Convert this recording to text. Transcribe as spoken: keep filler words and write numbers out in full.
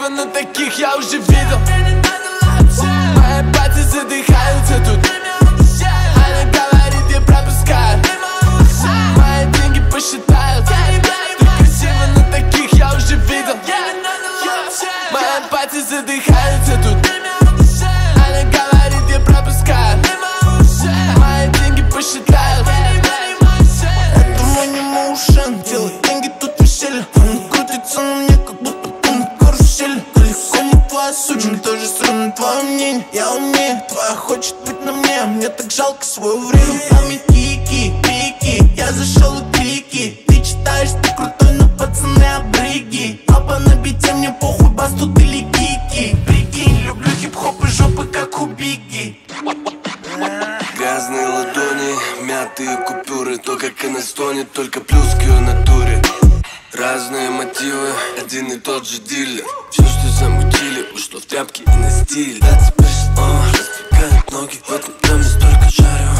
красиво, но таких я уже видел. Мои пальцы задыхаются тут. Она говорит, я пропускаю. Мои деньги посчитают. Ты красиво, но таких я уже видел. Мои пальцы задыхаются тут. Она говорит, я пропускаю. Мои деньги посчитают. Это мой не моушен, делает деньги тут веселье. Он крутится на мне, как будто на карусели. Далеко не твоя суть, мне тоже срано твое мнение. Я умнее, твоя хочет быть на мне, а мне так жалко свое время. Там и кики, крики, я зашел и крики. Ты читаешь, ты крутой, но пацаны обрыги. Папа на бите, мне похуй, бас тут или гики. Прикинь, люблю хип-хоп и жопы, как у Бигги. Грязные ладони, мятые купюры. То, как она стонет, только плюс к ее натуре. Разные мотивы, один и тот же дилер. Все, что замутили, ушло в тряпки и на стиль. Да, теперь снова раздвигают ноги, в этом доме столько жарю.